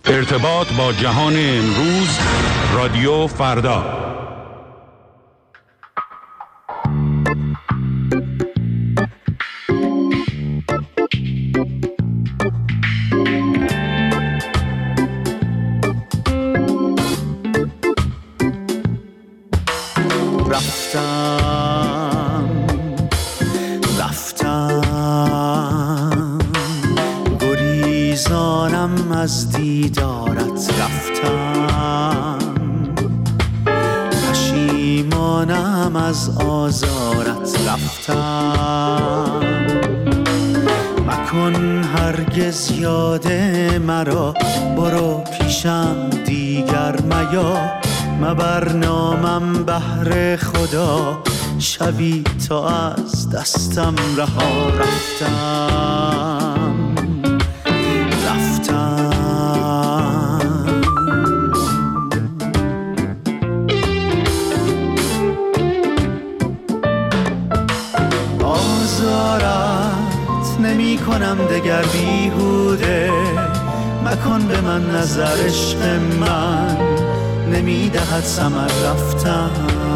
ارتباط با جهان امروز، رادیو فردا. رفتم گریزانم از دیدارت، رفتم پشیمانم از آزارت، رفتم مکن هرگز یاد مرا، برو پیشم دیگر میا، مبر نامم بهر خدا، شبی تا از دستم رها، رفتم آزارت نمی کنم دگر بیهوده، مکن به من نظر، عشق من نمی دهد ثمر، رفتم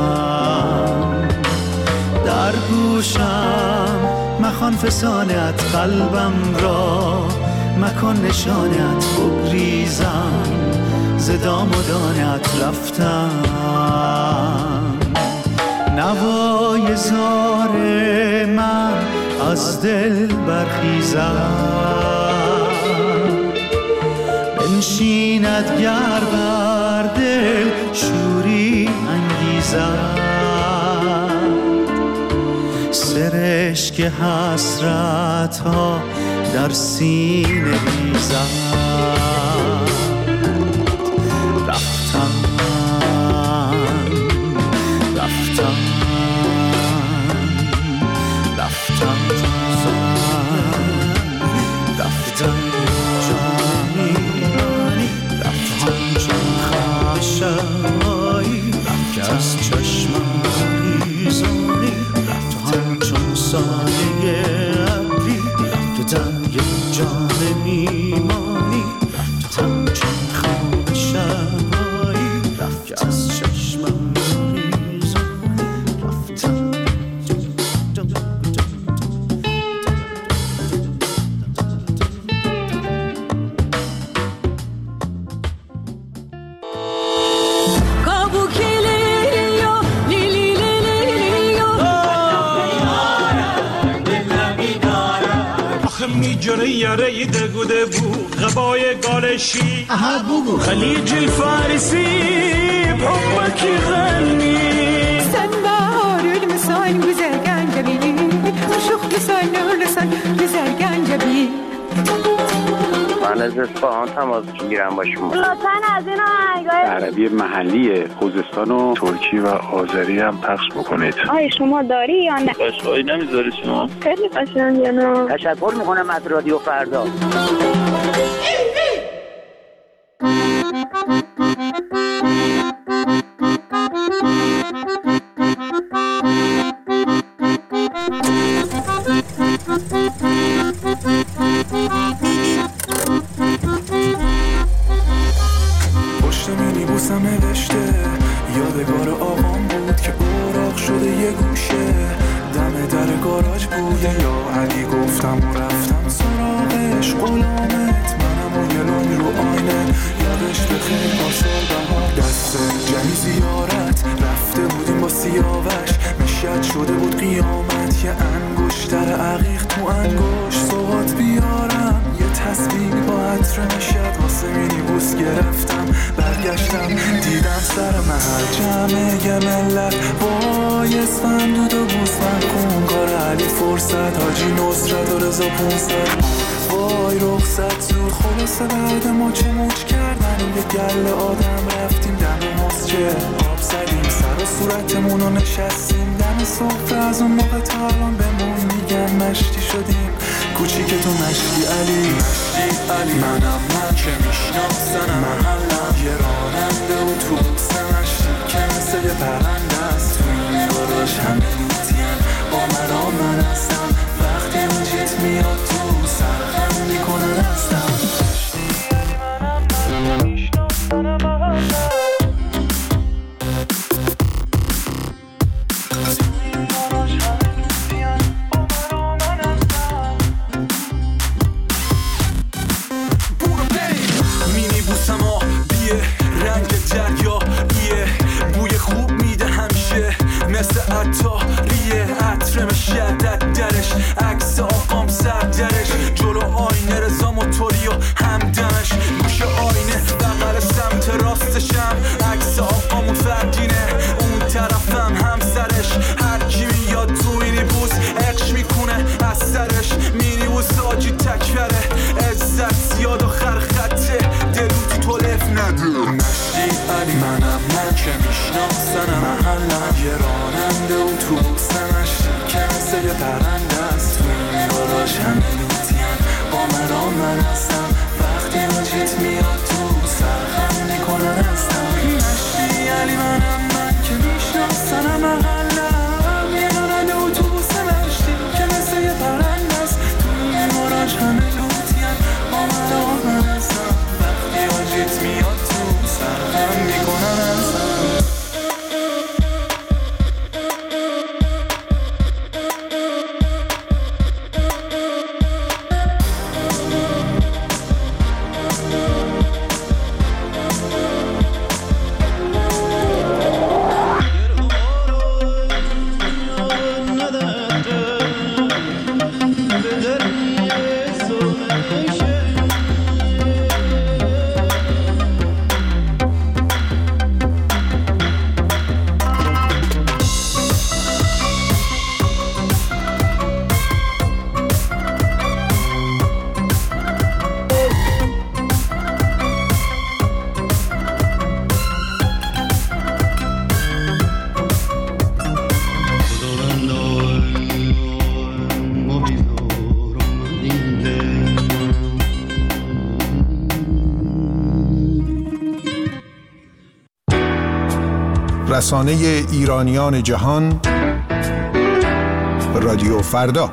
در گوشم مخوان فسانت قلبم را، مکن نشانت بگریزم ز دام و دانت، رفتم نوای زار من از دل برخیزد، بنشیند گر بر دل شوری انگیزد، سرشک حسرت ها در سینه ریزد، رفتم رفتم رفتم رفتم جانی رفتم چون خشایی، که از چشمم ریزانی، رفتم چون سایه ابری، رفتم یک جان میمانی، رفتم چون خشایی، که از چشمم ریزانی، رفتم جره یاره دگوده بود غبای گالشی خلیج الفارسی بحبك غني سنبار المسان بزرگان جبی شوخ لسان لسان بزرگان جبی. من از اصفهان تماس میگیرم با شما. لطفاً از این آهنگای عربی محلی خوزستان و ترکی و آذری هم پخش بکنید. آیا شما داری یا نه؟ قشقایی نمیذاری شما؟ خیلی قشنگه نه؟ تشکر میکنم از رادیو فردا. پشت مینیبوسم نوشته یادگار آقام بود که اوراق شده یه گوشه، دم در گاراژ بوده یا علی گفتم و رفتم سراغش، غلامت منم و یه لنگ رو آینه، یادش بخیر پاسال بهار دست جنی زیارت، رفته بودیم با سیاوش میشد شده بود قیامت، یه انگشتر عقیق تو انگشت سوات بیارم، یه تسبیح با عطر نشد واسه مینیبوس گرفتم، برگشتم دیدم سر محل جمعه ملت وای اسفندود و بوسفند کن، کار علی فرصت حاجی نصرت و رضا 500 وای رخصت زود خلاصه بعد ما چه موج کردن یه گل آدم رفتیم دم مسجد آب زدیم سر و صورتمون رو نشستیم دم صفر، از اون موقع تا الان بهمون میگن مشتی شدیم کوچیک تو مشتی علی، مشتی علی منم من که میشناسنم محلم یه راننده و توبوس مشتی که مثل یه پرنده است تو این گاراژ همه لوتین با من هستم، وقتی اون جیت میاد تو سرخم میکنن هستم. علی منم من که میشناسنم محلم یه راننده اتوبوس مشتی که مثل یه پرنده است تو این گاراژ همه لوتین با من هستم وقتی واجت میاد تو سرخم میکنن هستم مشتی علی منم من که میشناسنم محلم یه راننده اتوبوس مشتی که مثل یه پرنده است تو این گاراژ همه لوتین با من هستم وقتی واجت میاد تو سرخم میکنن هستم رسانه ایرانیان جهان رادیو فردا.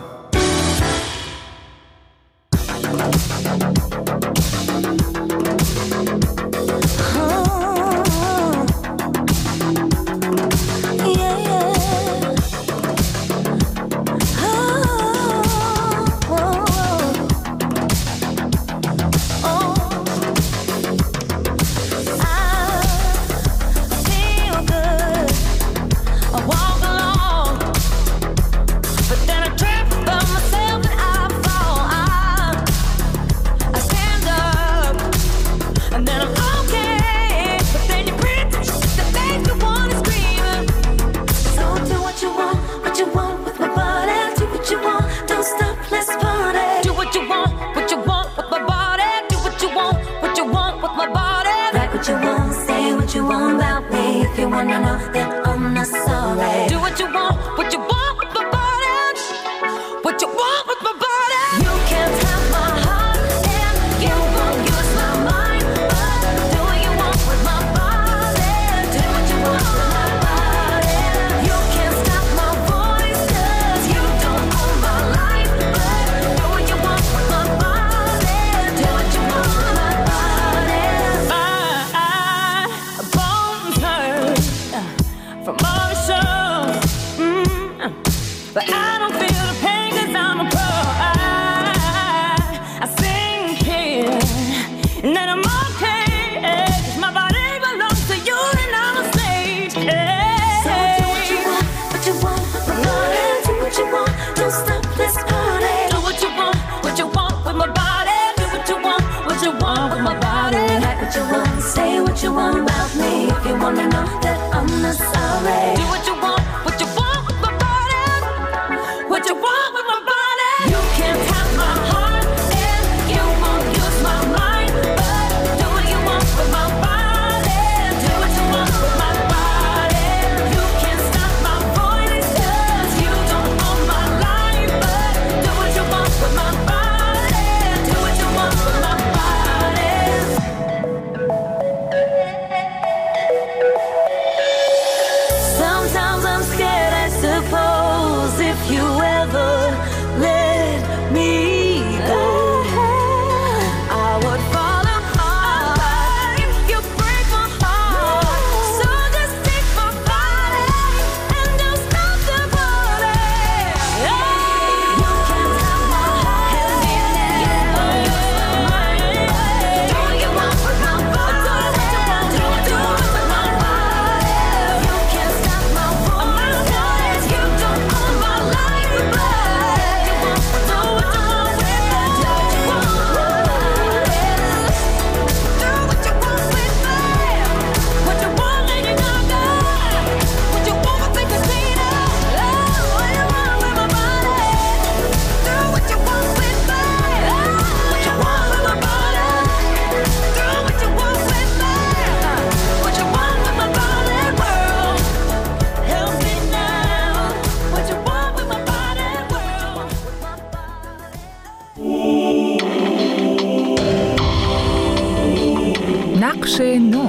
نقش نو.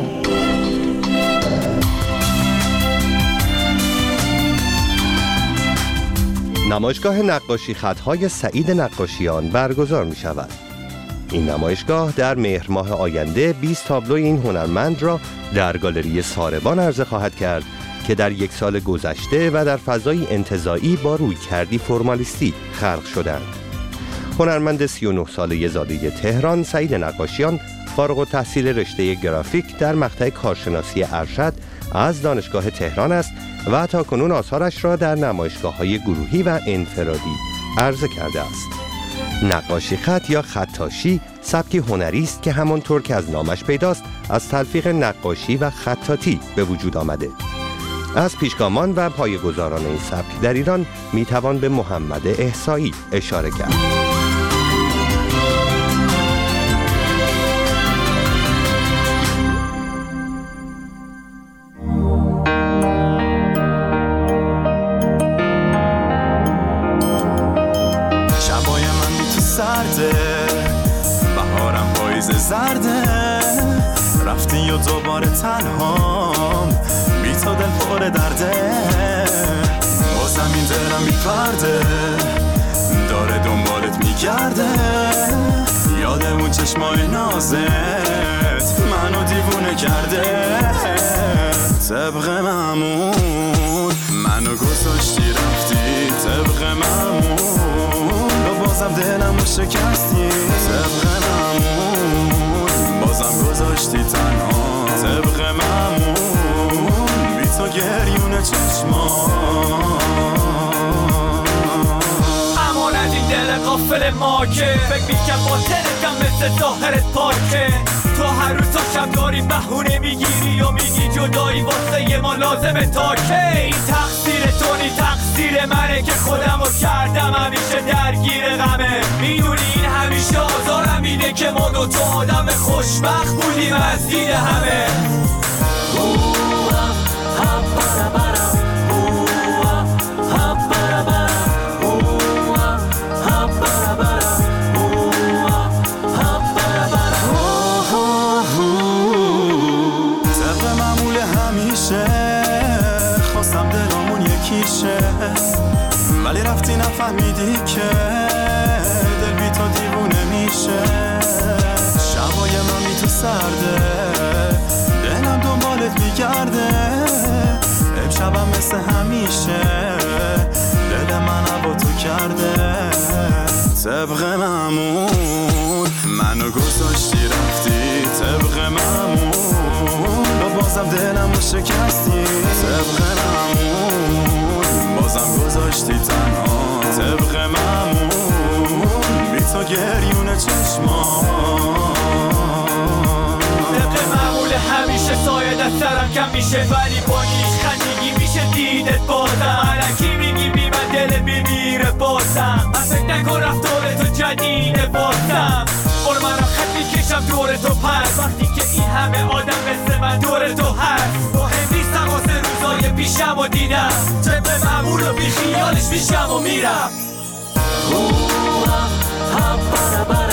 نمایشگاه نقاشی خطهای سعید نقاشیان برگزار می شود. این نمایشگاه در مهر ماه آینده 20 تابلو این هنرمند را در گالری ساربان عرضه خواهد کرد که در یک سال گذشته و در فضای انتزاعی با رویکردی فرمالیستی خلق شدند. هنرمند 39 ساله زاده تهران سعید نقاشیان فارغ التحصیل رشته گرافیک در مقطع کارشناسی ارشد از دانشگاه تهران است و تاکنون آثارش را در نمایشگاه‌های گروهی و انفرادی عرضه کرده است. نقاشی خط یا خطاشی سبکی هنری است که همانطور که از نامش پیداست از تلفیق نقاشی و خطاطی به وجود آمده. از پیشگامان و پایه‌گذاران این سبک در ایران میتوان به محمد احصایی اشاره کرد. شبای من بی تو سرده، بهارم پاییز زرده، رفتی و دوباره تنهام، بی تو دل پر درده، بازم این دلم بی پرده داره دنبالت میگرده، یاد اون چشمای نازت منو دیوونه کرده، طبق معمول منو گذاشتی رفتی، طبق معمول و بازم دلمو شکستی، طبق معمول بازم گذاشتی تنها، طبق معمول بی تو گریون چشما. امان از این دل غافل ما که فکر میکن با تلکم مثل ظاهرت پاکه، تو هر روز تا شب داری بهونه میگیری و میگی جدایی واسه ما لازمه تا که این تقصیر تو نی تقصیر منه که خودمو کردم همیشه درگیر غمه، میدونی این همیشه آزارم میده که ما دو تا آدم خوشبخت بودیم از دید همه. خواستم دلمون یکیشه ولی رفتی نفهمیدی که دل بی تو دیوونه میشه، شبای من بی تو سرده، دلم دنبالت میگرده، امشبم مثل همیشه دل من با تو کرده، طبق معمول منو گذاشتی رفتی، طبق معمول و بازم دلمو شکستی، طبق معمول بازم گذاشتی تنها، طبق معمول بی تو گریون چشما. طبق معمول همیشه سایه دست سرم کم میشه ولی با نیش خندگی میشه دیدت بازم، علکی میگی بی من دل میمیره بازم، من فکر نکن رفتار تو جدیده بازم، بر من را خط میکشم دور تو پس وقتی که این همه آدم مثل من دور تو هست، مهم نیستم واسه روزای پیشم و دیدم، طبق معمول و بی خیالش میشم و میرم.